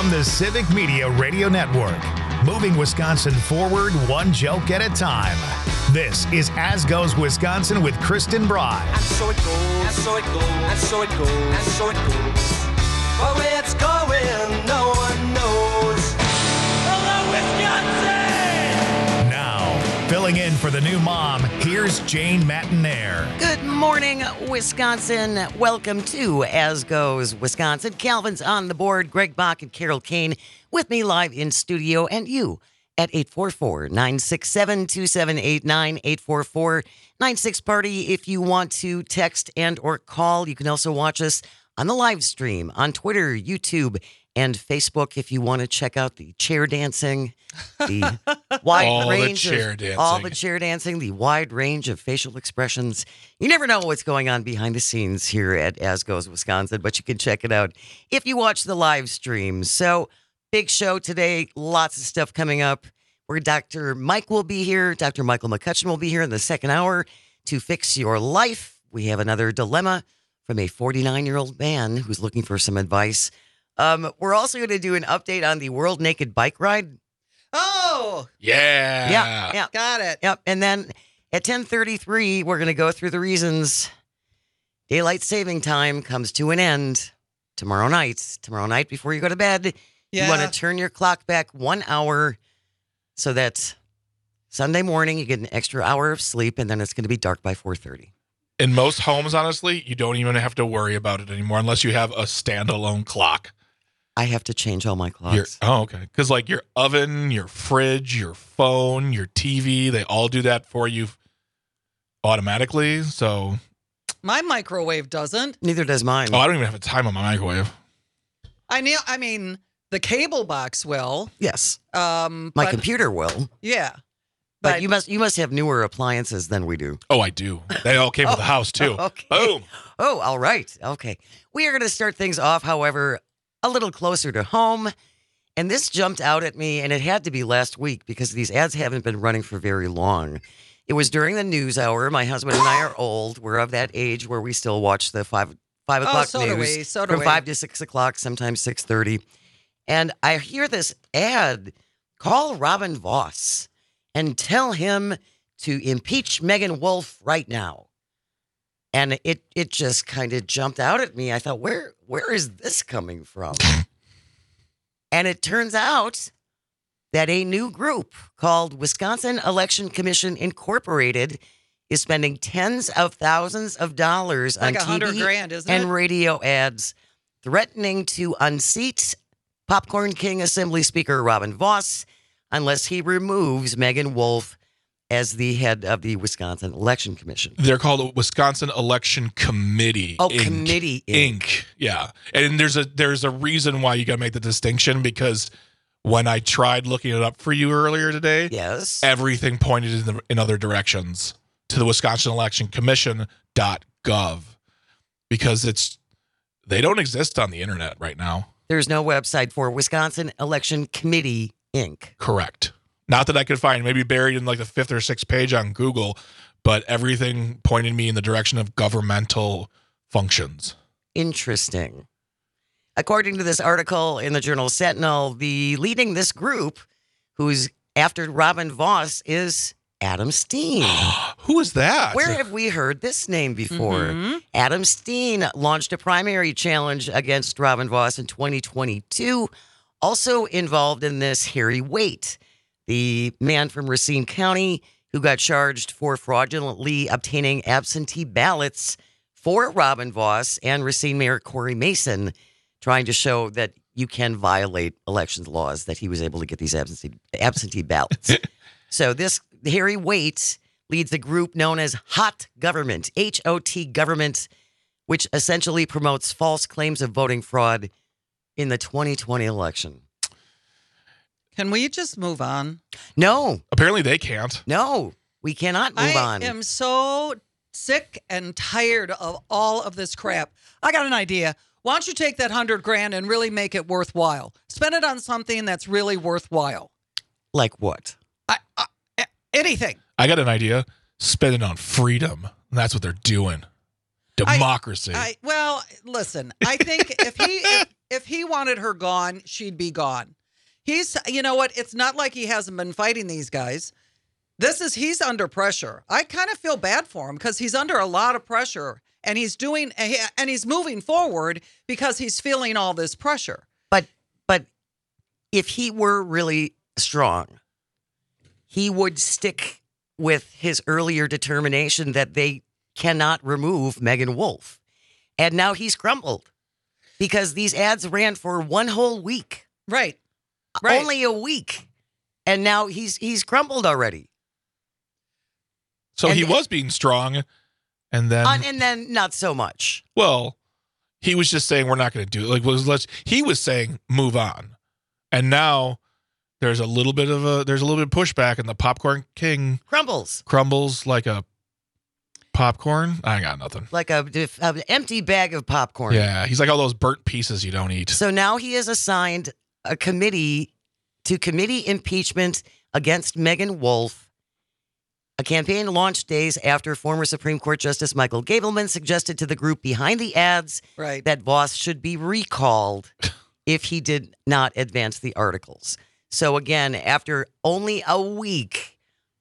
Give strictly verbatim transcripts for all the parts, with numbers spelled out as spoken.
from the Civic Media Radio Network. Moving Wisconsin forward one joke at a time. This is As Goes Wisconsin with Kristen Bry. And so it goes, and so it goes, and so it goes, and so it goes. But where it's going, no one knows. Hello, Wisconsin! Now, filling in for the new mom, here's Jane Matinaire. Good morning, Wisconsin. Welcome to As Goes Wisconsin. Calvin's on the board. Greg Bach and Carol Kane with me live in studio, and you at eight four four, nine six seven, two seven eight nine, eight four four, nine six party. If you want to text and or call, you can also watch us on the live stream on Twitter, YouTube, and Facebook. If you want to check out the chair dancing, the wide all range the chair of dancing. all the chair dancing, the wide range of facial expressions. You never know what's going on behind the scenes here at As Goes Wisconsin, but you can check it out if you watch the live stream. So, big show today, lots of stuff coming up. Where Doctor Mike will be here. Doctor Michael McCutcheon will be here in the second hour to fix your life. We have another dilemma from a forty-nine-year-old man who's looking for some advice. Um, we're also going to do an update on the World Naked Bike Ride. Oh, Yeah. Yeah, yeah, got it. yep. And then at ten thirty-three, we're going to go through the reasons daylight saving time comes to an end tomorrow night. Tomorrow night before you go to bed, Yeah. you want to turn your clock back one hour so that Sunday morning you get an extra hour of sleep, and then it's going to be dark by four thirty. In most homes, honestly, you don't even have to worry about it anymore unless you have a standalone clock. I have to change all my Your, clocks. oh, okay. Because like your oven, your fridge, your phone, your T V, they all do that for you automatically. So, My microwave doesn't. Neither does mine. oh, I don't even have a time on my microwave. I know. I mean, the cable box will. Yes, Um, my but, computer will. Yeah, But, but you must you must have newer appliances than we do. Oh, I do. They all came with the house too. Okay. Boom. Oh, all right. Okay. We are going to start things off, however, a little closer to home. And this jumped out at me, and it had to be last week because these ads haven't been running for very long. It was during the news hour. My husband and I are old. We're of that age where we still watch the five five Oh, o'clock so do news we, so do from we. five to six o'clock, sometimes six thirty. And I hear this ad: call Robin Voss and tell him to impeach Megan Wolf right now. And it it just kind of jumped out at me. I thought, where where is this coming from? And it turns out that a new group called Wisconsin Election Commission Incorporated is spending tens of thousands of dollars like a on hundred T V grand, isn't and it? radio ads threatening to unseat Popcorn King Assembly Speaker Robin Voss unless he removes Megan Wolf as the head of the Wisconsin Election Commission. They're called the Wisconsin Election Committee. Oh, Inc. Committee Inc. Inc. Yeah, and there's a there's a reason why you got to make the distinction because when I tried looking it up for you earlier today, Yes. everything pointed in, the, in other directions to the Wisconsin Election Commission dot gov because it's they don't exist on the internet right now. There's no website for Wisconsin Election Committee Incorporated. Correct. Not that I could find, maybe buried in like the fifth or sixth page on Google, but everything pointed me in the direction of governmental functions. Interesting. According to this article in the Journal Sentinel, the leading this group, who's after Robin Voss, is Adam Steen. Who is that? Where have we heard this name before? Mhm. Adam Steen launched a primary challenge against Robin Voss in twenty twenty-two. Also involved in this, Harry Waite, the man from Racine County who got charged for fraudulently obtaining absentee ballots for Robin Voss and Racine Mayor Corey Mason, trying to show that you can violate elections laws, that he was able to get these absentee, absentee ballots. So this Harry Waite leads a group known as Hot Government, H O T Government, which essentially promotes false claims of voting fraud in the twenty twenty election. Can we just move on? No, Apparently they can't. no, we cannot move I on. am so sick and tired of all of this crap. I got an idea. Why don't you take that hundred grand and really make it worthwhile? Spend it on something that's really worthwhile. Like what? I, I, anything. I got an idea. Spend it on freedom. And that's what they're doing. Democracy. I, I well, listen. I think if he if, if he wanted her gone, she'd be gone. He's, you know what? It's not like he hasn't been fighting these guys. This is he's under pressure. I kind of feel bad for him because he's under a lot of pressure, and he's doing and he's moving forward because he's feeling all this pressure. But but if he were really strong, he would stick with his earlier determination that they cannot remove Megan Wolf. And now he's crumbled because these ads ran for one whole week. Right. Right. Only a week. And now he's he's crumbled already. So and, he was being strong, and then uh, and then not so much. Well, he was just saying we're not going to do it. Like was let's he was saying move on. And now there's a little bit of a there's a little bit of pushback, and the popcorn king Crumbles. crumbles like a popcorn. I got nothing. Like a, an empty bag of popcorn. Yeah, he's like all those burnt pieces you don't eat. So now he is assigned a committee to committee impeachment against Megan Wolf. A campaign launched days after former Supreme Court Justice Michael Gableman suggested to the group behind the ads Right. that Voss should be recalled if he did not advance the articles. So again, after only a week,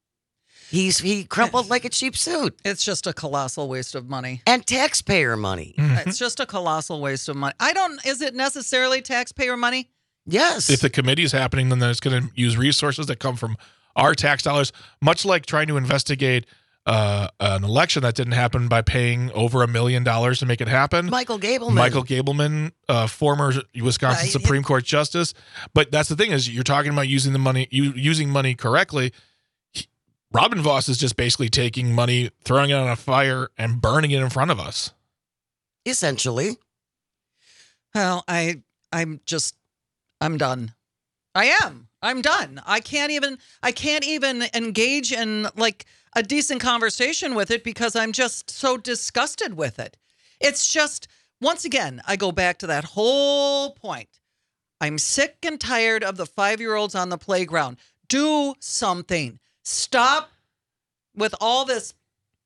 he's he crumpled like a cheap suit. It's just a colossal waste of money. And taxpayer money. It's just a colossal waste of money. I don't. Is it necessarily taxpayer money? Yes. If the committee is happening, then it's going to use resources that come from our tax dollars, much like trying to investigate uh, an election that didn't happen by paying over a million dollars to make it happen. Michael Gableman. Michael Gableman, uh, former Wisconsin Uh, Supreme Court Justice. But that's the thing is you're talking about using the money, you, using money correctly. He, Robin Voss is just basically taking money, throwing it on a fire, and burning it in front of us. Essentially. Well, I I'm just I'm done. I am. I'm done. I can't even I can't even engage in like a decent conversation with it because I'm just so disgusted with it. It's just once again, I go back to that whole point. I'm sick and tired of the five-year-olds on the playground. Do something. Stop with all this,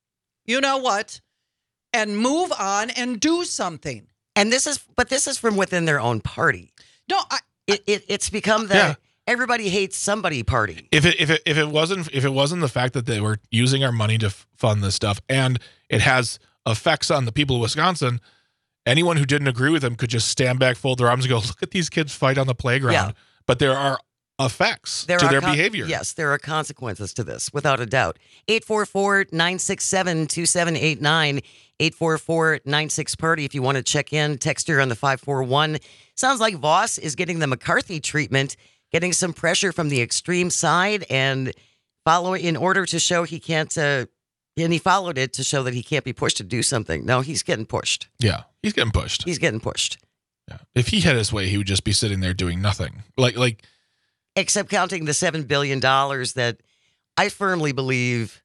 you know what, and move on and do something. And this is, but this is from within their own party. No, I, It, it it's become the Yeah. everybody hates somebody party. If it if it if it wasn't if it wasn't the fact that they were using our money to f- fund this stuff, and it has effects on the people of Wisconsin, anyone who didn't agree with them could just stand back, fold their arms, and go, "Look at these kids fight on the playground." Yeah. But there are effects There to are their con- behavior. Yes, there are consequences to this, without a doubt. eight four four, nine six seven, two seven eight nine, eight four four, nine six party if you want to check in. Text her on the five four one. Sounds like Voss is getting the McCarthy treatment, getting some pressure from the extreme side, and follow in order to show he can't, uh, and he followed it to show that he can't be pushed to do something. No, he's getting pushed. Yeah, he's getting pushed. He's getting pushed. Yeah. If he had his way, he would just be sitting there doing nothing. Like like Except counting the seven billion dollars that I firmly believe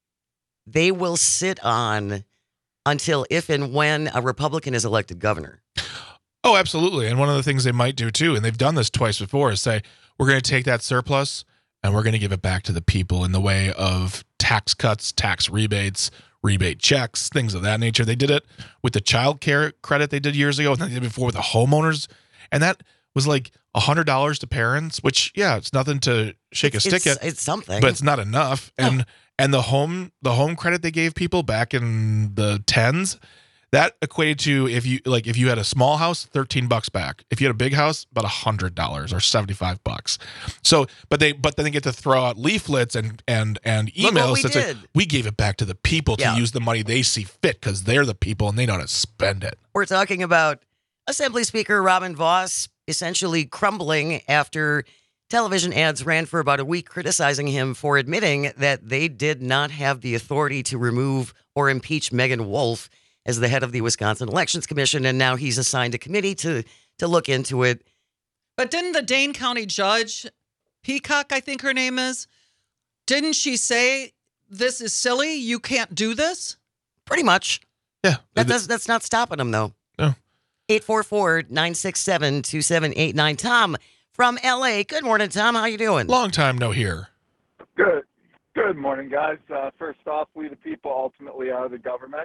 they will sit on until if and when a Republican is elected governor. Oh, absolutely. And one of the things they might do too, and they've done this twice before, is say, we're going to take that surplus and we're going to give it back to the people in the way of tax cuts, tax rebates, rebate checks, things of that nature. They did it with the child care credit they did years ago, and they did it before with the homeowners. And that was like one hundred dollars to parents, which, yeah, it's nothing to shake a stick it's, at, it's something. but it's not enough. And and the home the home credit they gave people back in the tens, that equated to if you like if you had a small house, thirteen bucks back. If you had a big house, about a hundred dollars or seventy five bucks. So, but they but then they get to throw out leaflets and and and Look what emails we that say did. we gave it back to the people to Yeah. use the money they see fit because they're the people and they know how to spend it. We're talking about Assembly Speaker Robin Voss essentially crumbling after television ads ran for about a week criticizing him for admitting that they did not have the authority to remove or impeach Megan Wolf as the head of the Wisconsin Elections Commission, and now he's assigned a committee to to look into it. But didn't the Dane County judge, Peacock, I think her name is, didn't she say, this is silly, you can't do this? Pretty much. Yeah. That does, that's not stopping him, though. No. eight four four, nine six seven, two seven eight nine. Tom from L A. Good morning, Tom. How you doing? Long time no hear. Good. Good morning, guys. Uh, first off, we the people ultimately are the government.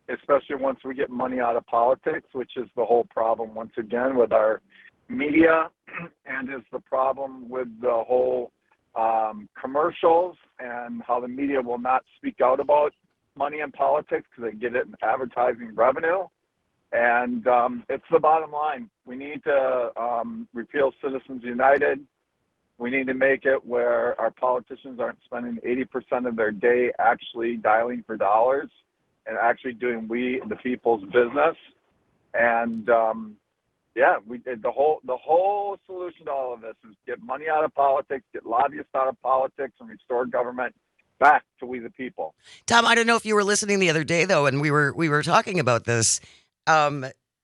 especially once we get money out of politics, which is the whole problem once again with our media, and is the problem with the whole um, commercials and how the media will not speak out about money in politics because they get it in advertising revenue. And um, it's the bottom line. We need to um, repeal Citizens United. We need to make it where our politicians aren't spending eighty percent of their day actually dialing for dollars and actually doing we, the people's business. And um, yeah, we did the whole the whole solution to all of this is get money out of politics, get lobbyists out of politics, and restore government back to we the people. Tom, I don't know if you were listening the other day though, and we were we were talking about this. Um,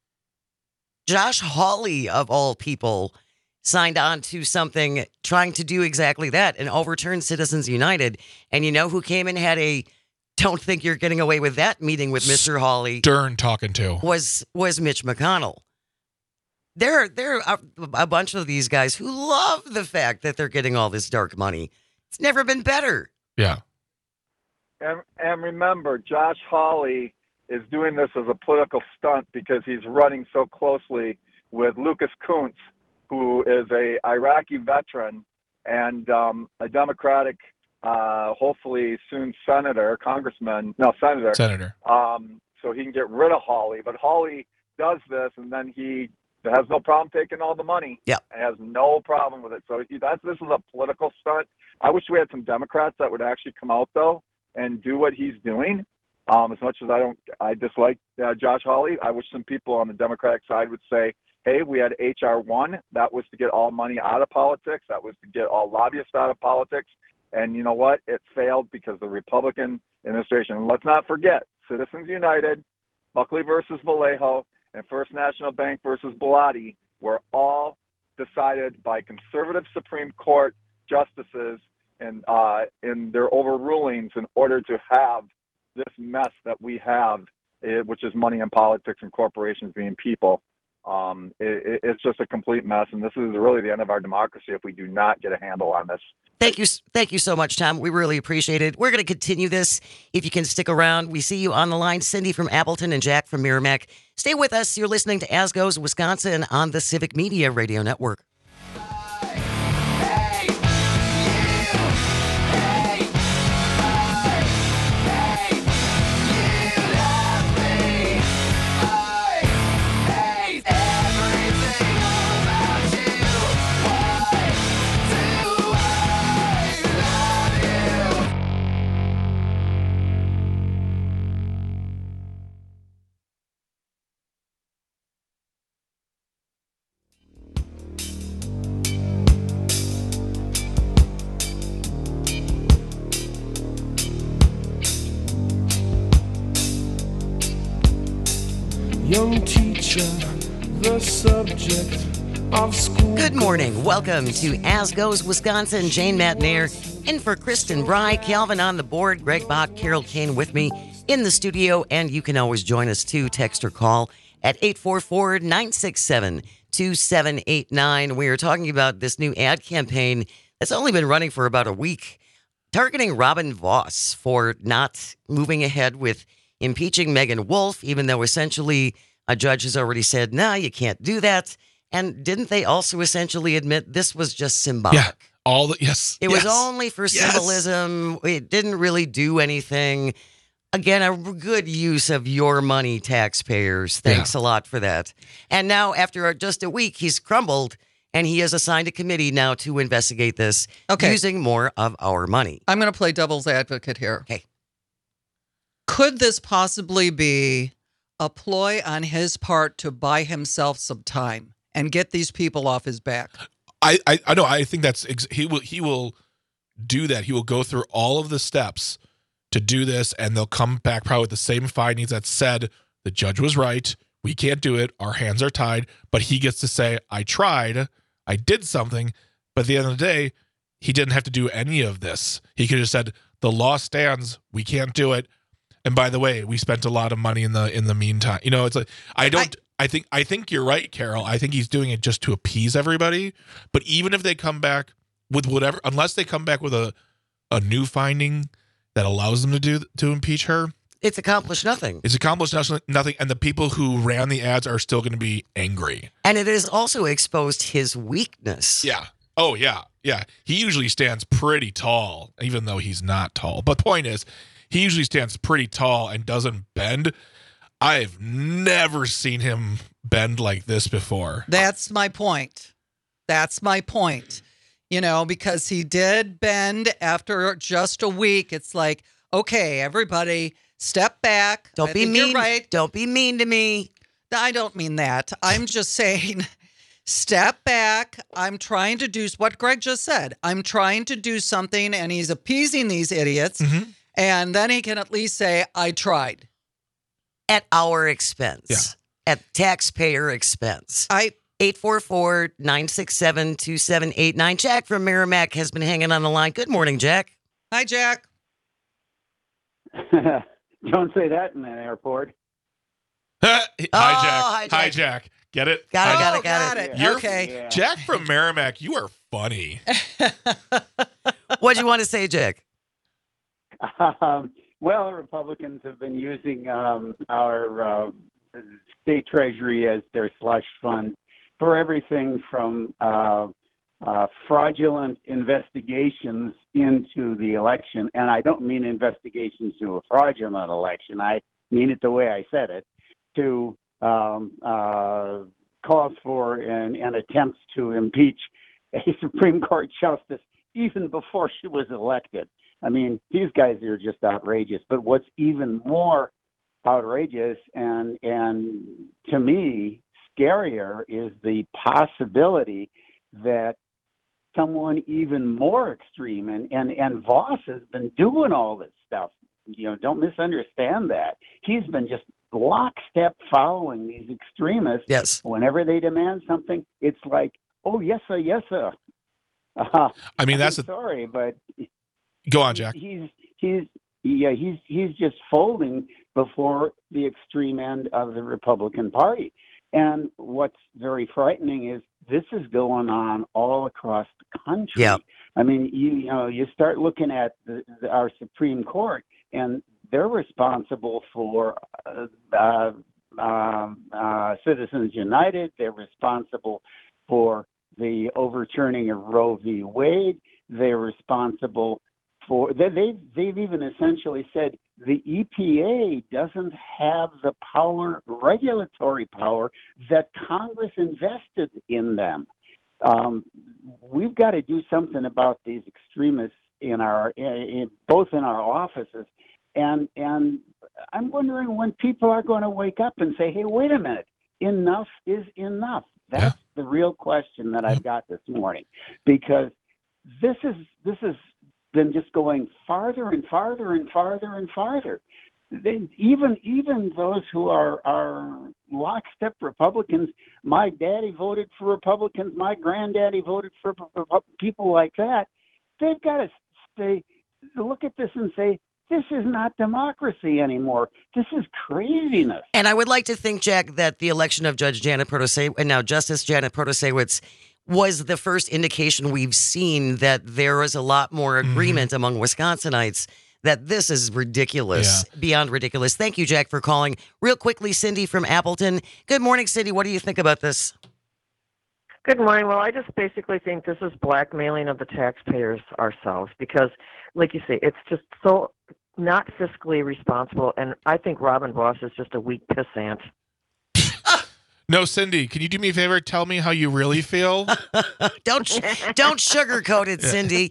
Josh Hawley, of all people, signed on to something trying to do exactly that and overturn Citizens United. And you know who came and had a "don't think you're getting away with that" meeting with Mister Hawley? Stern talking to was was Mitch McConnell. There, there are a bunch of these guys who love the fact that they're getting all this dark money. It's never been better. Yeah. And, and remember, Josh Hawley is doing this as a political stunt because he's running so closely with Lucas Kuntz, who is a Iraqi veteran and um, a Democratic, uh, hopefully soon senator, congressman, no, senator. Senator. Um, so he can get rid of Hawley. But Hawley does this, and then he has no problem taking all the money. Yeah. And has no problem with it. So he, that's this is a political stunt. I wish we had some Democrats that would actually come out, though, and do what he's doing. Um, as much as I don't, I dislike uh, Josh Hawley, I wish some people on the Democratic side would say, hey, we had H R one. That was to get all money out of politics. That was to get all lobbyists out of politics. And you know what? It failed because the Republican administration, and let's not forget, Citizens United, Buckley versus Vallejo, and First National Bank versus Bellotti were all decided by conservative Supreme Court justices and uh, in their overrulings in order to have this mess that we have, eh, which is money in politics and corporations being people. Um, it, it's just a complete mess, and this is really the end of our democracy if we do not get a handle on this. Thank you. Thank you so much, Tom. We really appreciate it. We're going to continue this if you can stick around. We see you on the line, Cindy from Appleton and Jack from Merrimack. Stay with us. You're listening to As Goes Wisconsin on the Civic Media Radio Network. Young teacher, the subject of school. Good morning. Welcome to As Goes Wisconsin. Jane Matnair in for Kristen Bry, Calvin on the board, Greg Bach, Carol Kane with me in the studio. And you can always join us too. Text or call at eight four four, nine six seven, two seven eight nine. We are talking about this new ad campaign that's only been running for about a week, targeting Robin Vos for not moving ahead with impeaching Megan Wolf, even though essentially a judge has already said, no, nah, you can't do that. And didn't they also essentially admit this was just symbolic? Yeah, all the, yes. It yes, was only for yes. symbolism. It didn't really do anything. Again, a good use of your money, taxpayers. Thanks yeah. a lot for that. And now, after just a week, he's crumbled, and he has assigned a committee now to investigate this okay. using more of our money. I'm going to play devil's advocate here. Okay. Could this possibly be a ploy on his part to buy himself some time and get these people off his back? I, I, I know. I think that's ex- he will he will do that. He will go through all of the steps to do this, and they'll come back probably with the same findings that said the judge was right. We can't do it. Our hands are tied. But he gets to say, I tried. I did something. But at the end of the day, he didn't have to do any of this. He could have said, the law stands. We can't do it. And by the way, we spent a lot of money in the in the meantime. You know, it's like I don't. I, I think I think you're right, Carol. I think he's doing it just to appease everybody. But even if they come back with whatever, unless they come back with a a new finding that allows them to do to impeach her, It's accomplished nothing. It's accomplished nothing, nothing, and the people who ran the ads are still going to be angry. And it has also exposed his weakness. Yeah. Oh, yeah. Yeah. He usually stands pretty tall, even though he's not tall. But the point is, he usually stands pretty tall and doesn't bend. I've never seen him bend like this before. That's my point. That's my point. You know, because he did bend after just a week. It's like, okay, everybody, step back. Don't I be think mean. You're right. Don't be mean to me. I don't mean that. I'm just saying, step back. I'm trying to do what Greg just said. I'm trying to do something, and he's appeasing these idiots. Mm-hmm. And then he can at least say, I tried. At our expense. Yeah. At taxpayer expense. I eight four four, nine six seven, two seven eight nine. Jack from Merrimack has been hanging on the line. Good morning, Jack. Hi, Jack. Don't say that in an airport. hi, Jack. hi, Jack. Hi, Jack. Get it? Got it, Hi, got Oh, it, got, got it. it. You're- Okay. Yeah. Jack from Merrimack, you are funny. What'd you want to say, Jack? Um, well, Republicans have been using um, our uh, state treasury as their slush fund for everything from uh, uh, fraudulent investigations into the election. And I don't mean investigations to a fraudulent election. I mean it the way I said it, to um, uh, calls for and, and attempts to impeach a Supreme Court justice even before she was elected. I mean, these guys are just outrageous. But what's even more outrageous and and to me scarier is the possibility that someone even more extreme and, and, and Voss has been doing all this stuff. You know, don't misunderstand that. He's been just lockstep following these extremists. Yes. Whenever they demand something, it's like, oh, yes, sir, yes, sir. Uh, I mean, that's I'm a. sorry, but Go on, Jack. he's he's yeah he's he's just folding before the extreme end of the Republican Party. And what's very frightening is this is going on all across the country. Yeah. I mean, you, you know, you start looking at the, the, our Supreme Court, and they're responsible for uh, uh, um, uh, Citizens United. They're responsible for the overturning of Roe v. Wade. They're responsible for they, they've they've even essentially said the E P A doesn't have the power, regulatory power, that Congress invested in them. Um, we've got to do something about these extremists in our, in, both in our offices, and and I'm wondering when people are going to wake up and say, "Hey, wait a minute, enough is enough." That's Yeah. the real question that I've got this morning, because this is this has been just going farther and farther and farther and farther. They, even even those who are are lockstep Republicans, my daddy voted for Republicans, my granddaddy voted for people like that. They've got to say, look at this and say, this is not democracy anymore. This is craziness. And I would like to think, Jack, that the election of Judge Janet Protasiewicz, and now Justice Janet Protasiewicz, was the first indication we've seen that there is a lot more agreement mm-hmm. among Wisconsinites that this is ridiculous, yeah. beyond ridiculous. Thank you, Jack, for calling. Real quickly, Cindy from Appleton. Good morning, Cindy. What do you think about this? Good morning. Well, I just basically think this is blackmailing of the taxpayers ourselves because, like you say, it's just so not fiscally responsible, and I think Robin Voss is just a weak pissant. No, Cindy, can you do me a favor? Tell me how you really feel. don't don't sugarcoat it, Cindy.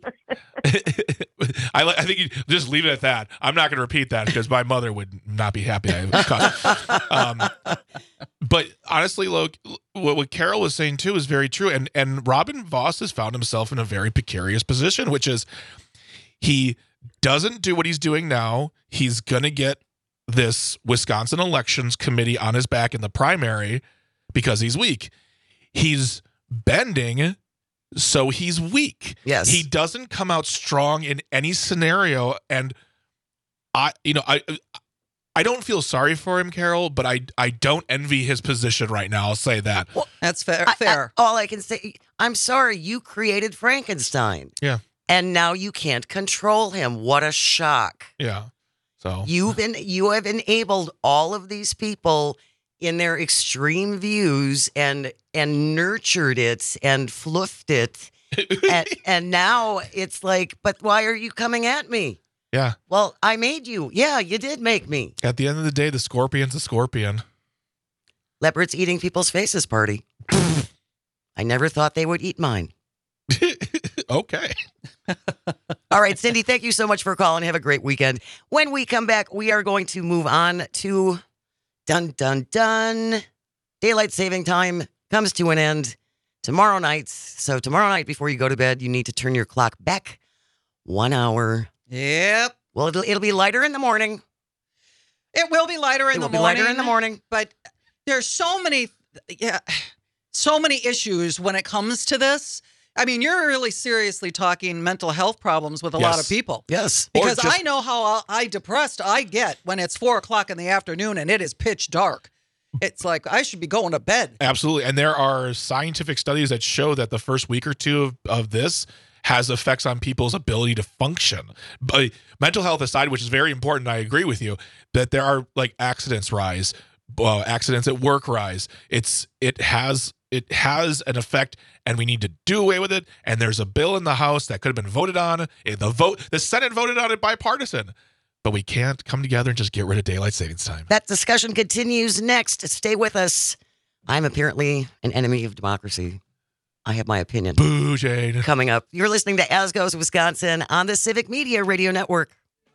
I, I think you just leave it at that. I'm not going to repeat that because my mother would not be happy. um, but honestly, look, what, what Carol was saying too is very true. And and Robin Voss has found himself in a very precarious position, which is he doesn't do what he's doing now. He's going to get this Wisconsin Elections Committee on his back in the primary because he's weak. He's bending, so he's weak. Yes. He doesn't come out strong in any scenario. And I, you know, I, I don't feel sorry for him, Carol, but I, I don't envy his position right now. I'll say that. Well, That's fair. I, fair. I, all I can say, I'm sorry, you created Frankenstein. Yeah. And now you can't control him. What a shock. Yeah. So You've been you have enabled all of these people in their extreme views and and nurtured it and fluffed it. and, and now it's like, but why are you coming at me? yeah, Well, I made you. Yeah, you did make me. at the end of the day, the scorpion's a scorpion. Leopards eating people's faces party. I never thought they would eat mine. Okay. All right, Cindy, thank you so much for calling. Have a great weekend. When we come back, we are going to move on to dun dun dun. Daylight saving time comes to an end tomorrow night. So tomorrow night before you go to bed, you need to turn your clock back one hour. Yep. Well, it'll, it'll be lighter in the morning. It will be lighter in It the will be morning. lighter in the morning. But there's so many, yeah, so many issues when it comes to this. I mean, you're really seriously talking mental health problems with a lot Yes. of people. Yes. Or Because just- I know how I depressed I get when it's four o'clock in the afternoon and it is pitch dark. It's like I should be going to bed. Absolutely. And there are scientific studies that show that the first week or two of, of this has effects on people's ability to function. But mental health aside, which is very important, I agree with you, that there are like accidents rise, uh, accidents at work rise. It's it has it has an effect, and we need to do away with it. And there's a bill in the House that could have been voted on. The vote, the Senate voted on it bipartisan. But we can't come together and just get rid of daylight savings time. That discussion continues next. Stay with us. I'm apparently an enemy of democracy. I have my opinion. Boo, Jane. Coming up, you're listening to As Goes Wisconsin on the Civic Media Radio Network.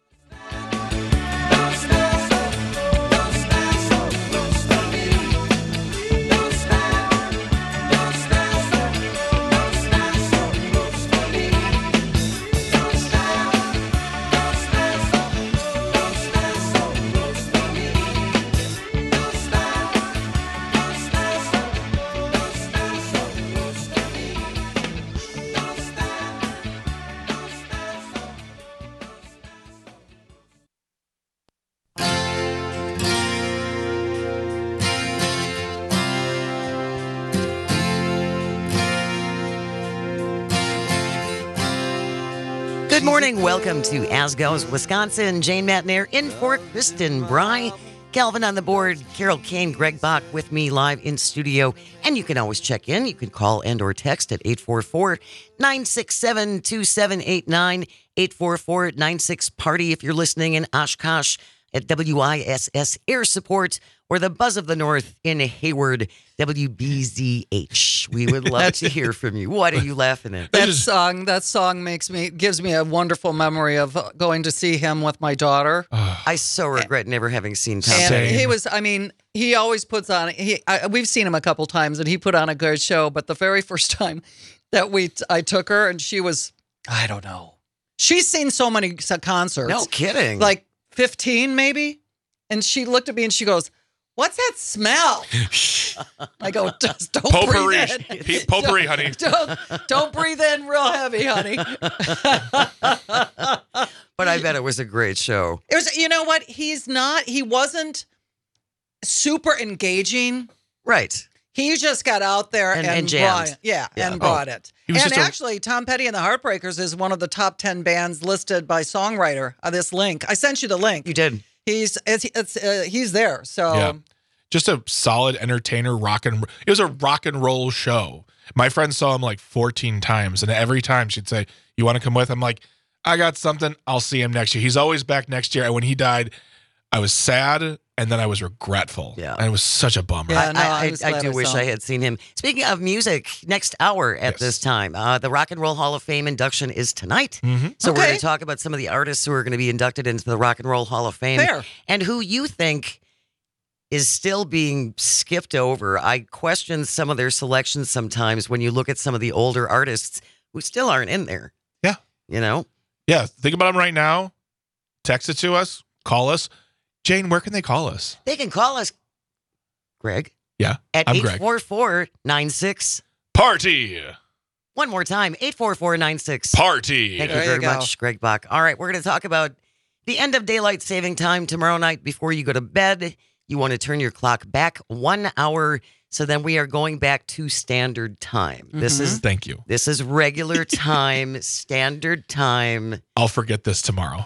Good morning. Welcome to As Goes Wisconsin. Jane Matnair in for Kristen Bry. Calvin on the board. Carol Kane, Greg Bach with me live in studio. And you can always check in. You can call and or text at eight four four, nine six seven, two seven eight nine, eight four four, nine six party if you're listening in Oshkosh at W I S S Air Support or the Buzz of the North in Hayward, W B Z H. We would love to hear from you. What are you laughing at? That song, that song makes me gives me a wonderful memory of uh, going to see him with my daughter. I so regret never having seen Tom. And Same. he was, I mean, he always puts on. He, I, we've seen him a couple times, and he put on a good show. But the very first time that we, I took her, and she was, I don't know, she's seen so many s- concerts, No kidding. like fifteen maybe, and she looked at me and she goes, "What's that smell?" I go, "Just don't Potpourri, breathe in. Pe- potpourri, honey. Don't, don't breathe in real heavy, honey." but I bet it was a great show. It was, you know what? He's not, he wasn't super engaging. Right. He just got out there And- and, and jammed. brought it. Yeah, Yeah. and brought it. He was And just a- actually, Tom Petty and the Heartbreakers is one of the top ten bands listed by songwriter on this link. I sent you the link. You did. He's it's, it's uh, he's there. So Yeah. Just a solid entertainer, rock and it was a rock and roll show. My friend saw him like fourteen times, and every time she'd say, "You want to come with?" I'm like, "I got something. I'll see him next year." He's always back next year. And when he died, I was sad, and then I was regretful. Yeah. And it was such a bummer. Yeah. I, no, I, I was I, glad do I wish saw I him. had seen him. Speaking of music, next hour at Yes. this time, uh, the Rock and Roll Hall of Fame induction is tonight. Mhm. So we're Okay. going to talk about some of the artists who are going to be inducted into the Rock and Roll Hall of Fame Fair. and who you think is still being skipped over. I question some of their selections sometimes when you look at some of the older artists who still aren't in there. Yeah. You know? Yeah. Think about him right now. Text it to us. Call us. Jane, where can they call us? They can call us, Greg, Yeah. at I'm eight Greg. four four, nine six. Party. One more time, eight four four, nine six. Party. Thank There you you very go. much, Greg Bach. All right, we're going to talk about the end of daylight saving time tomorrow night before you go to bed. You want to turn your clock back one hour. So then we are going back to standard time. This is Thank you. this is regular time, standard time. I'll forget this tomorrow.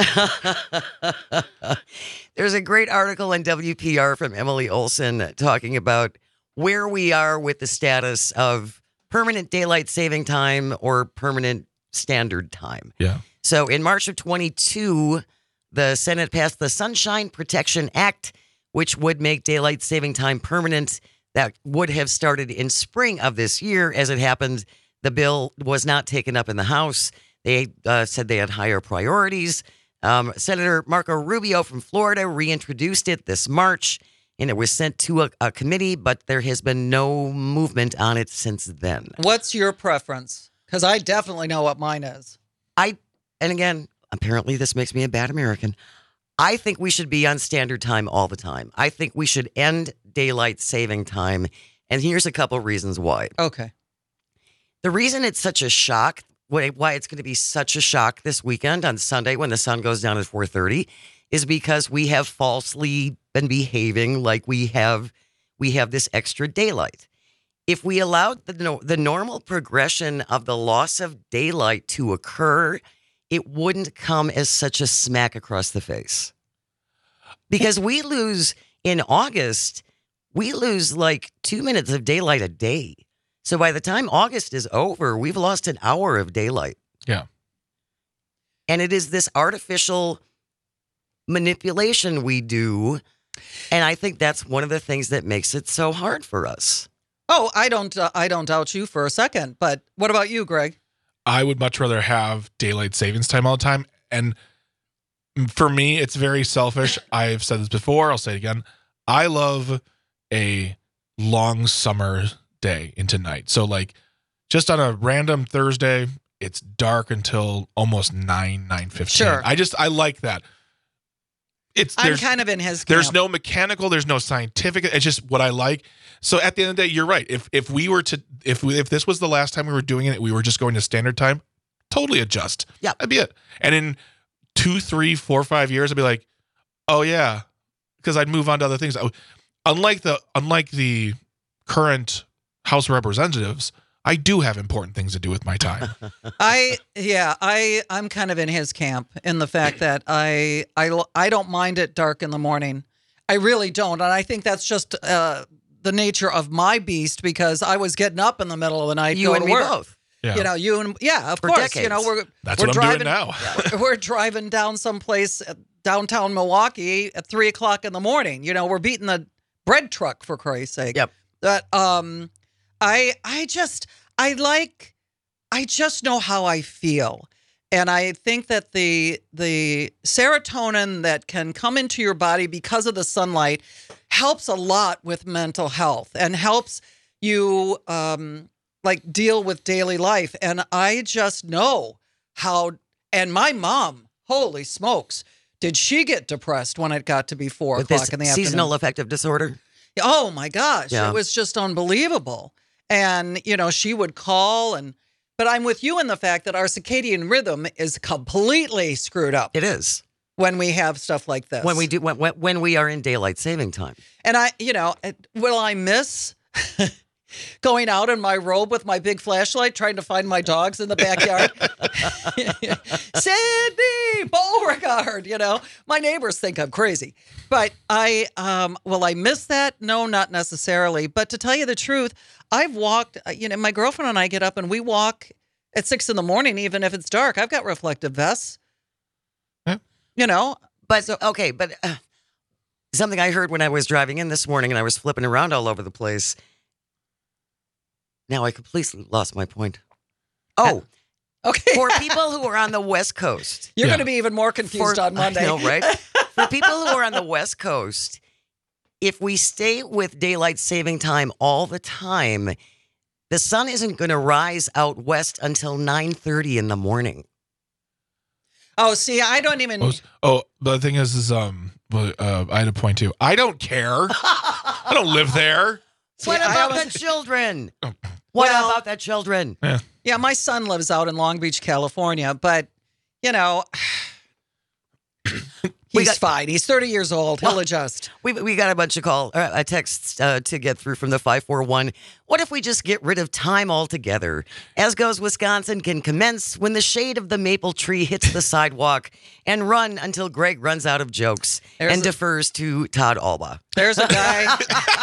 There's a great article in W P R from Emily Olson talking about where we are with the status of permanent daylight saving time or permanent standard time. Yeah. So in March of twenty-two, the Senate passed the Sunshine Protection Act, which would make daylight saving time permanent. That would have started in spring of this year. As it happened, the bill was not taken up in the House. They uh, said they had higher priorities. Um, Senator Marco Rubio from Florida reintroduced it this March, and it was sent to a, a committee, but there has been no movement on it since then. What's your preference? Because I definitely know what mine is. I, and again, apparently this makes me a bad American. I think we should be on standard time all the time. I think we should end daylight saving time. And here's a couple reasons why. Okay. The reason it's such a shock, why it's going to be such a shock this weekend on Sunday when the sun goes down at four thirty, is because we have falsely been behaving like we have we have this extra daylight. If we allowed the, no, the normal progression of the loss of daylight to occur, it wouldn't come as such a smack across the face. Because we lose in August, we lose like two minutes of daylight a day. So by the time August is over, we've lost an hour of daylight. Yeah. And it is this artificial manipulation we do. And I think that's one of the things that makes it so hard for us. Oh, I don't uh, I don't doubt you for a second. But what about you, Greg? I would much rather have daylight savings time all the time. And for me, it's very selfish. I've said this before. I'll say it again. I love a long summer day into night. So like just on a random Thursday, it's dark until almost nine, nine fifteen. Sure. I just, I like that. It's I'm there's, kind of in his there's camp. no mechanical, there's no scientific. It's just what I like. So at the end of the day, you're right. If if we were to if we, if this was the last time we were doing it, we were just going to standard time, totally adjust. Yeah. That'd be it. And in two, three, four, five years, I'd be like, oh yeah, because I'd move on to other things. Unlike the unlike the current House of Representatives, I do have important things to do with my time. I yeah, I I'm kind of in his camp in the fact that I I I don't mind it dark in the morning. I really don't, and I think that's just uh, the nature of my beast because I was getting up in the middle of the night. You going and to me work. both. Yeah. You know, you and yeah, of For course. decades. You know, we're That's we're what I'm driving, doing now. we're, we're driving down someplace uh, downtown Milwaukee at three o'clock in the morning. You know, we're beating the bread truck for Christ's sake. Yep. That um, I I just I like I just know how I feel. And I think that the the serotonin that can come into your body because of the sunlight helps a lot with mental health and helps you um, like deal with daily life. And I just know how. And my mom, holy smokes, did she get depressed when it got to be four With o'clock this in the seasonal afternoon? affective disorder. Oh my gosh, Yeah. it was just unbelievable. And you know, she would call and. But I'm with you in the fact that our circadian rhythm is completely screwed up It is. when we have stuff like this. When we do when, when when we are in daylight saving time. And I, you know, it- will I miss going out in my robe with my big flashlight trying to find my dogs in the backyard? Sydney Beauregard, you know, my neighbors think I'm crazy. But I, um, will I miss that? No, not necessarily. But to tell you the truth, I've walked, uh, you know, my girlfriend and I get up and we walk at six in the morning, even if it's dark. I've got reflective vests. Yeah. You know, But okay, but uh, something I heard when I was driving in this morning and I was flipping around all over the place. Now I completely lost my point. Oh, okay. for people who are on the West Coast. You're Yeah. going to be even more confused For- on Monday. I know, right? For people who are on the West Coast, if we stay with daylight saving time all the time, the sun isn't going to rise out west until nine thirty in the morning. Oh, see, I don't even. Oh, oh, the thing is, is um, well, uh, I had a point too. I don't care. I don't live there. See, What I about always- the children? What Well- about the children? Yeah, my son lives out in Long Beach, California, but you know, We He's got- fine. He's thirty years old. He'll Well, adjust. We we got a bunch of call uh, uh, texts uh, to get through from the five four one. What if we just get rid of time altogether? As Goes Wisconsin can commence when the shade of the maple tree hits the sidewalk and run until Greg runs out of jokes There's and a- defers to Todd Alba. There's a guy.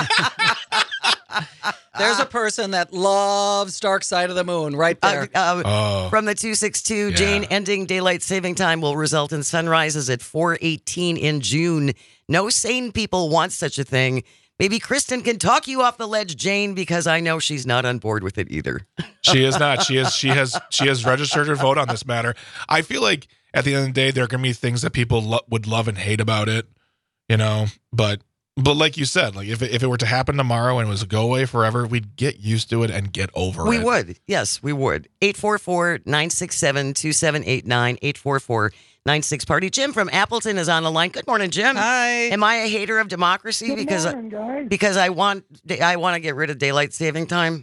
There's a person that loves Dark Side of the Moon right there. Uh, uh, Oh. From the two six two, Yeah. Jane, ending daylight saving time will result in sunrises at four eighteen in June. No sane people want such a thing. Maybe Kristen can talk you off the ledge, Jane, because I know she's not on board with it either. She is not. She is. She has. She has registered her vote on this matter. I feel like at the end of the day, there are going to be things that people lo- would love and hate about it, you know. But but like you said, like if it, if it were to happen tomorrow and it was a go away forever, we'd get used to it and get over We it. would. Yes, we would. eight four four, nine six seven, two seven eight nine, eight four four, nine six party. Jim from Appleton is on the line. Good morning, Jim. Hi. Am I a hater of democracy Good because morning, guys. because I want I want to get rid of daylight saving time?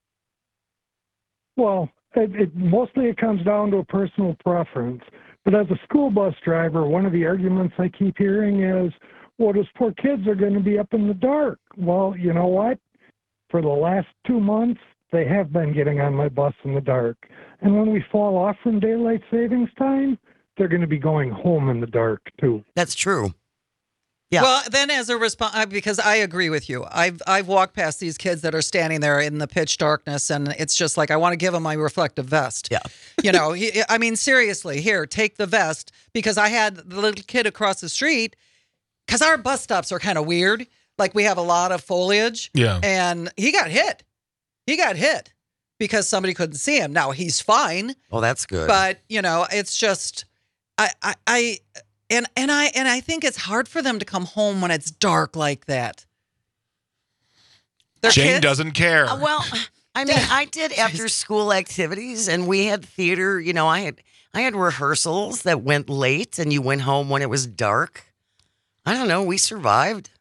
Well, it, it mostly it comes down to a personal preference. But as a school bus driver, one of the arguments I keep hearing is, well, those poor kids are going to be up in the dark. Well, you know what? For the last two months, they have been getting on my bus in the dark. And when we fall off from daylight savings time, they're going to be going home in the dark, too. That's true. Yeah. Well, then as a response, because I agree with you, I've I've walked past these kids that are standing there in the pitch darkness, and it's just like I want to give them my reflective vest. Yeah. You know, he- I mean, seriously, here, take the vest, because I had the little kid across the street, because our bus stops are kind of weird. Like we have a lot of foliage, Yeah. and he got hit. He got hit because somebody couldn't see him. Now he's fine, Oh, that's good. but you know, it's just I I. I And and I and I think it's hard for them to come home when it's dark like that. Their Jane kids- doesn't care. Uh, well, I mean, I did after school activities, and we had theater. You know, I had I had rehearsals that went late, and you went home when it was dark. I don't know. We survived.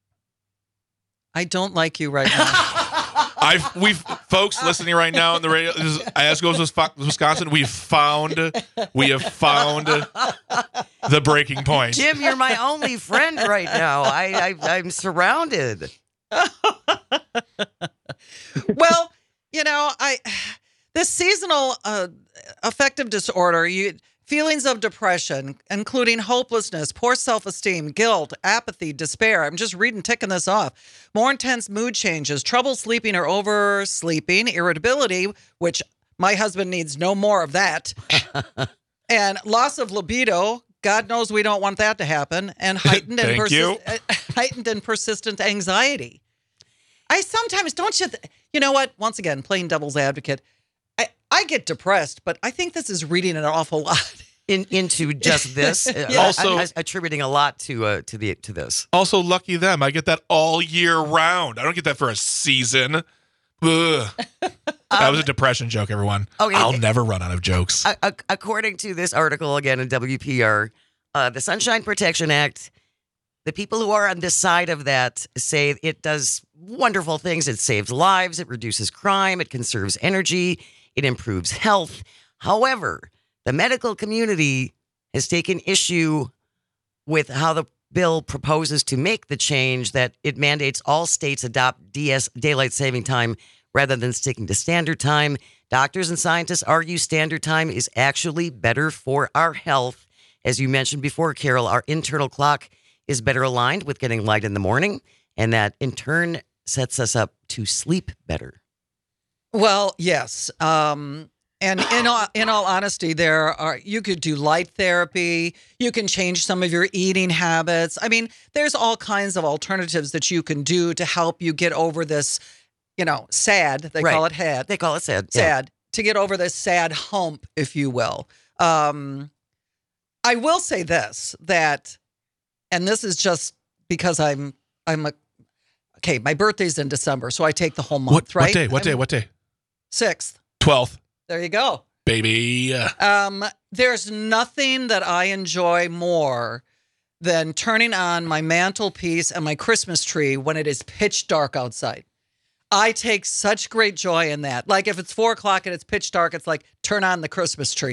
I don't like you right now. I've we've folks listening right now on the radio. This is, as goes Wis- Wisconsin, we've found we have found the breaking point. Jim, you're my only friend right now. I, I I'm surrounded. Well, you know, I this seasonal uh, affective disorder, you feelings of depression, including hopelessness, poor self-esteem, guilt, apathy, despair. I'm just reading, ticking this off. More intense mood changes, trouble sleeping or oversleeping, irritability, which my husband needs no more of that, and loss of libido. God knows we don't want that to happen, and heightened and Thank you. persist- uh, heightened and persistent anxiety. I sometimes don't you. Th- you know what? Once again, playing devil's advocate. I, I get depressed, but I think this is reading an awful lot. In, into just this. Uh, Yeah. Also- I, I, attributing a lot to uh, to the to this. Also, lucky them. I get that all year round. I don't get that for a season. Ugh. That was a depression joke, everyone. Okay. I'll never run out of jokes. A- a- according to this article again in W P R, uh, the Sunshine Protection Act, the people who are on this side of that say it does wonderful things. It saves lives, it reduces crime, it conserves energy, it improves health. However, the medical community has taken issue with how the bill proposes to make the change that it mandates all states adopt D S daylight saving time rather than sticking to standard time. Doctors and scientists argue standard time is actually better for our health. As you mentioned before, Carol, our internal clock is better aligned with getting light in the morning, and that in turn sets us up to sleep better. Well, yes. Um, and in all, in all honesty, there are you could do light therapy. You can change some of your eating habits. I mean, there's all kinds of alternatives that you can do to help you get over this, you know, sad. They Right. call it head. They call it sad. Yeah. sad to get over this sad hump, if you will. Um, I will say this, that, and this is just because I'm, I'm a, okay, my birthday's in December, so I take the whole month, What, right? what day? What day? I'm What day? sixth. twelfth. There you go. Baby. Um, there's nothing that I enjoy more than turning on my mantelpiece and my Christmas tree when it is pitch dark outside. I take such great joy in that. Like if it's four o'clock and it's pitch dark, it's like turn on the Christmas tree.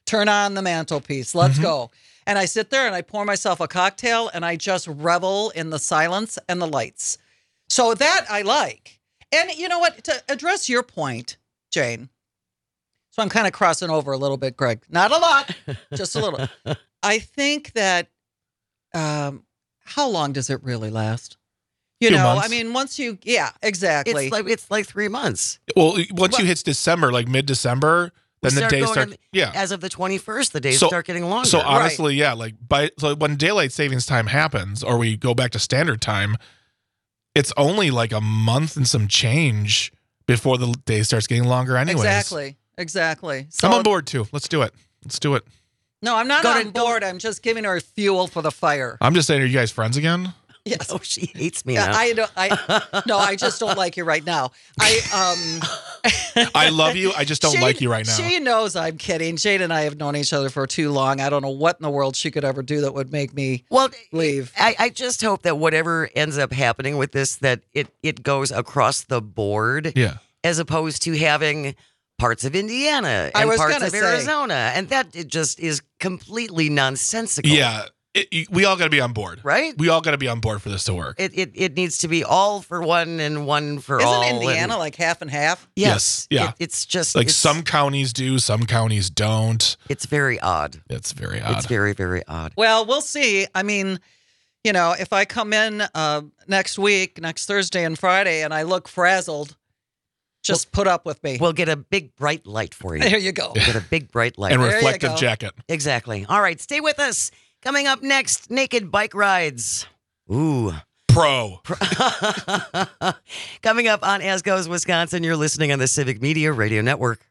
turn on the mantelpiece. Let's Mhm. go. And I sit there and I pour myself a cocktail and I just revel in the silence and the lights. So that I like. And you know what? To address your point, Jane. So I'm kind of crossing over a little bit, Greg. Not a lot, just a little. I think that um, how long does it really last? You Few know, months. I mean, once you, yeah, exactly. It's like it's like three months. Well, once Well- you hit December, like mid-December, We then the start days going start. in- Yeah. As of the twenty-first, the days So- start getting longer. So honestly, yeah, like by so when daylight savings time happens, or we go back to standard time, it's only like a month and some change before the day starts getting longer. Anyways, Exactly. Exactly. So, I'm on board too. Let's do it. Let's do it. No, I'm not Go to- on board. I'm just giving her fuel for the fire. I'm just saying, are you guys friends again? Yes. Oh, she hates me Yeah, now. I don't. I no. I just don't like you right now. I um. I love you. I just don't Shane- like you right now. She knows I'm kidding. Jade and I have known each other for too long. I don't know what in the world she could ever do that would make me well, leave. I, I just hope that whatever ends up happening with this, that it it goes across the board, Yeah. as opposed to having parts of Indiana I and was parts gonna of say. Arizona, and that it just is completely nonsensical. Yeah. It, we all got to be on board. Right? We all got to be on board for this to work. It, it it needs to be all for one and one for all. Isn't and- Indiana like half and half? Yes. Yes, yeah. It- it's just like it's, some counties do, some counties don't. It's very odd. It's very odd. It's very very odd. Well, we'll see. I mean, you know, if I come in uh, next week, next Thursday and Friday, and I look frazzled, just put up with me. We'll get a big bright light for you. there you go. Get a big bright light. and There you reflective go. jacket. Exactly. All right, stay with us. Coming up next, naked bike rides. Ooh. Pro. Coming up on As Goes Wisconsin, you're listening on the Civic Media Radio Network.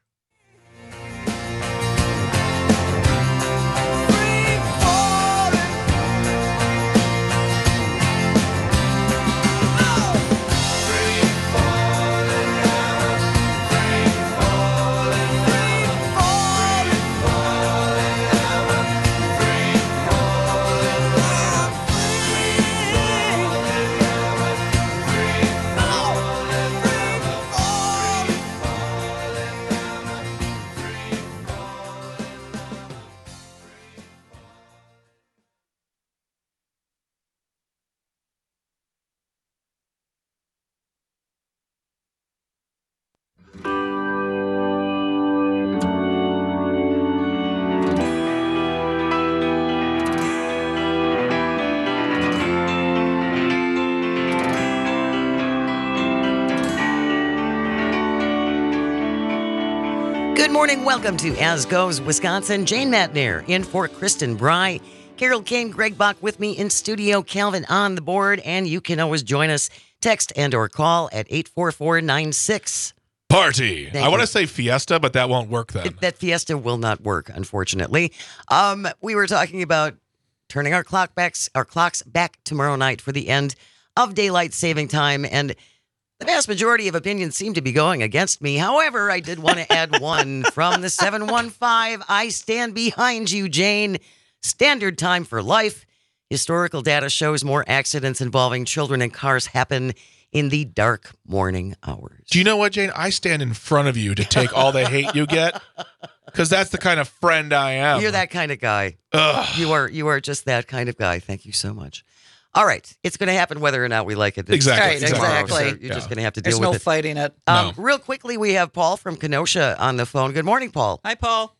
Good morning. Welcome to As Goes Wisconsin. Jane Matnair in for Kristen Bry. Carol Kane, Greg Bach with me in studio. Calvin on the board. And you can always join us. Text and or call at eight four four nine six. Party. Thank I want you. to say fiesta, but that won't work then. That fiesta will not work, unfortunately. Um, we were talking about turning our clock backs, our clocks back tomorrow night for the end of daylight saving time, and the vast majority of opinions seem to be going against me. However, I did want to add one from the seven one five. I stand behind you, Jane. Standard time for life. Historical data shows more accidents involving children and cars happen in the dark morning hours. Do you know what, Jane? I stand in front of you to take all the hate you get because that's the kind of friend I am. You're that kind of guy. Ugh. You are you are just that kind of guy. Thank you so much. All right. It's going to happen whether or not we like it. It's Exactly, tomorrow, exactly. so you're Yeah. just going to have to There's deal no with it. fighting it. Um, No. Real quickly, we have Paul from Kenosha on the phone. Good morning, Paul. Hi, Paul.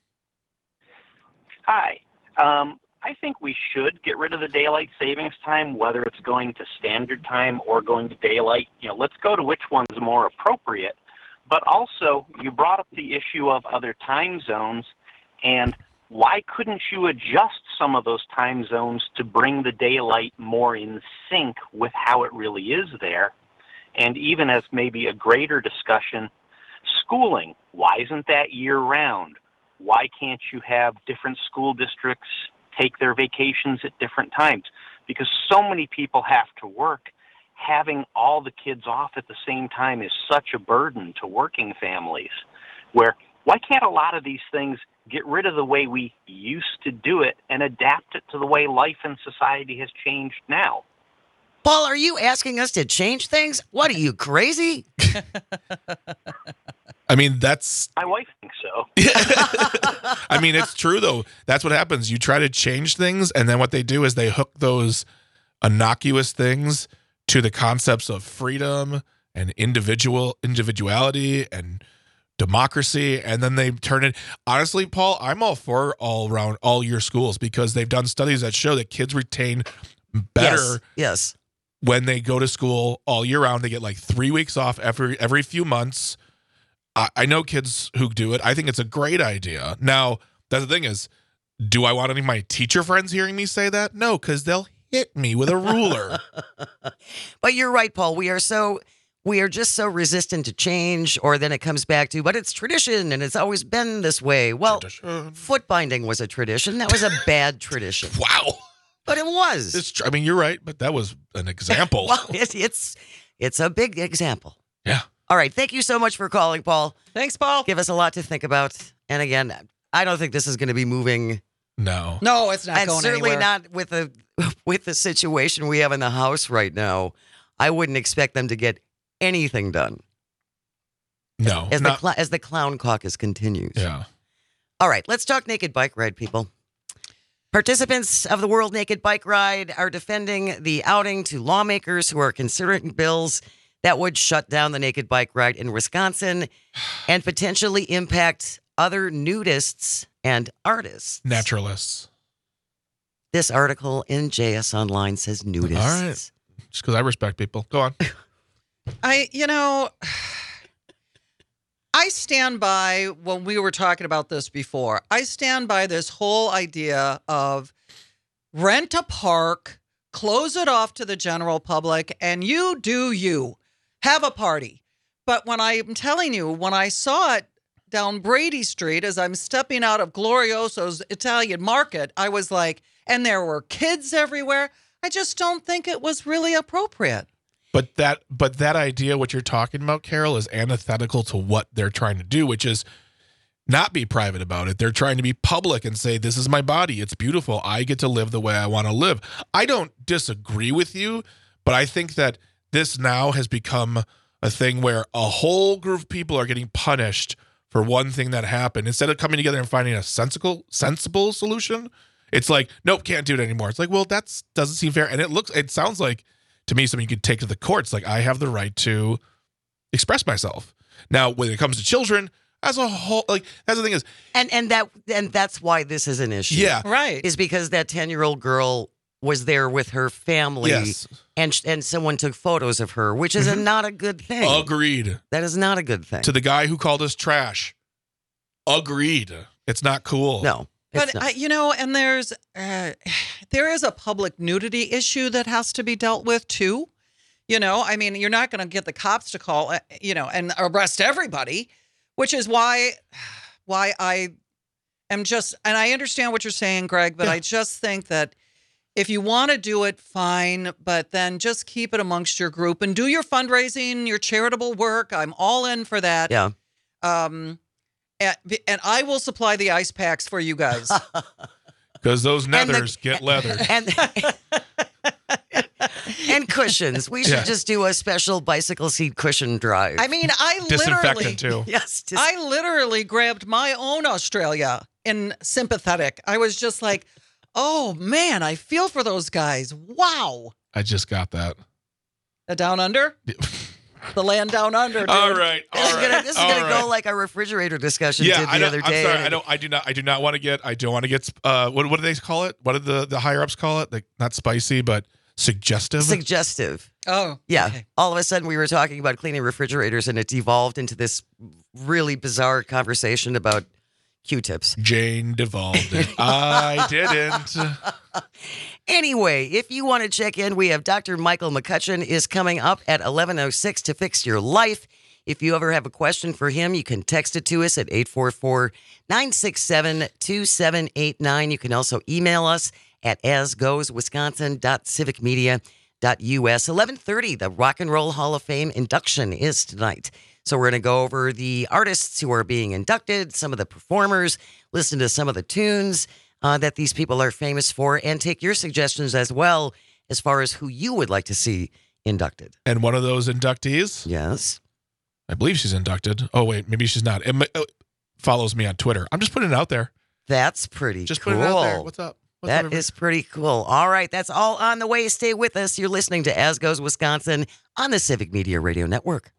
Hi. Um, I think we should get rid of the daylight savings time, whether it's going to standard time or going to daylight. You know, let's go to which one's more appropriate. But also, you brought up the issue of other time zones, and why couldn't you adjust some of those time zones to bring the daylight more in sync with how it really is there? And even as maybe a greater discussion, schooling, why isn't that year-round? Why can't you have different school districts take their vacations at different times? Because so many people have to work. Having all the kids off at the same time is such a burden to working families. Where why can't a lot of these things get rid of the way we used to do it and adapt it to the way life and society has changed now? Paul, are you asking us to change things? What are you, crazy? I mean, that's My wife thinks so. I mean, it's true, though. That's what happens. You try to change things, and then what they do is they hook those innocuous things to the concepts of freedom and individual individuality and democracy, and then they turn it. Honestly, Paul, I'm all for all around all year schools because they've done studies that show that kids retain better Yes. yes. when they go to school all year round. They get like three weeks off every every few months. I, I know kids who do it. I think it's a great idea. Now, that's the thing is, do I want any of my teacher friends hearing me say that? No, because they'll hit me with a ruler. But you're right, Paul. We are so we are just so resistant to change, or then it comes back to, but it's tradition and it's always been this way. Well, Tradition. foot binding was a tradition. That was a bad tradition. Wow. But it was. It's tr- I mean, you're right, but that was an example. Well, it, it's it's a big example. Yeah. All right. Thank you so much for calling, Paul. Thanks, Paul. Give us a lot to think about. And again, I don't think this is going to be moving. No. No, it's not and going certainly anywhere. not with the with the situation we have in the House right now. I wouldn't expect them to get anything done No. as the not- cl- as the clown caucus continues. yeah. All right, let's talk naked bike ride, people. Participants of the World Naked Bike Ride are defending the outing to lawmakers who are considering bills that would shut down the naked bike ride in Wisconsin and potentially impact other nudists and artists. Naturalists. This article in J S Online says nudists. All right. Just because I respect people. Go on. I, you know, I stand by when we were talking about this before. I stand by this whole idea of rent a park, close it off to the general public, and you do you. Have a party. But when I'm telling you, when I saw it down Brady Street as I'm stepping out of Glorioso's Italian Market, I was like, and there were kids everywhere. I just don't think it was really appropriate. But that but that idea, what you're talking about, Carol, is antithetical to what they're trying to do, which is not be private about it. They're trying to be public and say, this is my body. It's beautiful. I get to live the way I want to live. I don't disagree with you, but I think that this now has become a thing where a whole group of people are getting punished for one thing that happened. Instead of coming together and finding a sensible, sensible solution, it's like, nope, can't do it anymore. It's like, well, that doesn't seem fair. And it looks, it sounds like, to me, something you could take to the courts. Like, I have the right to express myself. Now, when it comes to children, as a whole, like, that's the thing is, And and that and that's why this is an issue. yeah, Right. Is because that ten-year-old girl was there with her family, yes, and and someone took photos of her, which is a, not a good thing. agreed. That is not a good thing. To the guy who called us trash, agreed. It's not cool. no, it's But not. I, you know, and there's uh, there is a public nudity issue that has to be dealt with too. You know, I mean, you're not going to get the cops to call, uh, you know, and arrest everybody, which is why why I am just, and I understand what you're saying, Greg, but Yeah. I just think that if you want to do it, fine, but then just keep it amongst your group and do your fundraising, your charitable work. I'm all in for that. yeah. Um, and, and I will supply the ice packs for you guys. Because those And the- nethers get leathered. And and cushions. We should Yeah. just do a special bicycle seat cushion drive. I mean, I literally, Disinfectant, too. yes, just, I literally grabbed my own Australia in sympathetic. I was just like, oh man, I feel for those guys. Wow. I just got that. The down under? The land down under. Dude. All right. this All is right. gonna this is all gonna right. go like our refrigerator discussion Yeah, did the I don't, other I'm day. sorry. and I it- don't. I do not. I do not want to get. I don't want to get. Uh, what what do they call it? What did the the higher ups call it? Like, not spicy, but suggestive. Suggestive. Oh. Yeah. okay. All of a sudden, we were talking about cleaning refrigerators, and it devolved into this really bizarre conversation about Q-tips. Jane devolved it. I didn't. Anyway, if you want to check in, we have Doctor Michael McCutcheon is coming up at eleven oh six to fix your life. If you ever have a question for him, you can text it to us at eight four four, nine six seven, two seven eight nine. You can also email us at asgoeswisconsin dot civic media dot u s. eleven thirty, the Rock and Roll Hall of Fame induction is tonight. So we're going to go over the artists who are being inducted, some of the performers, listen to some of the tunes uh, that these people are famous for, and take your suggestions as well as far as who you would like to see inducted. And one of those inductees, Yes. I believe she's inducted. Oh wait, maybe she's not. It, mi- uh, follows me on Twitter. I'm just putting it out there. That's pretty Just cool. putting it out there. What's up? What's That up, is pretty cool. All right, that's all on the way. Stay with us. You're listening to As Goes Wisconsin on the Civic Media Radio Network.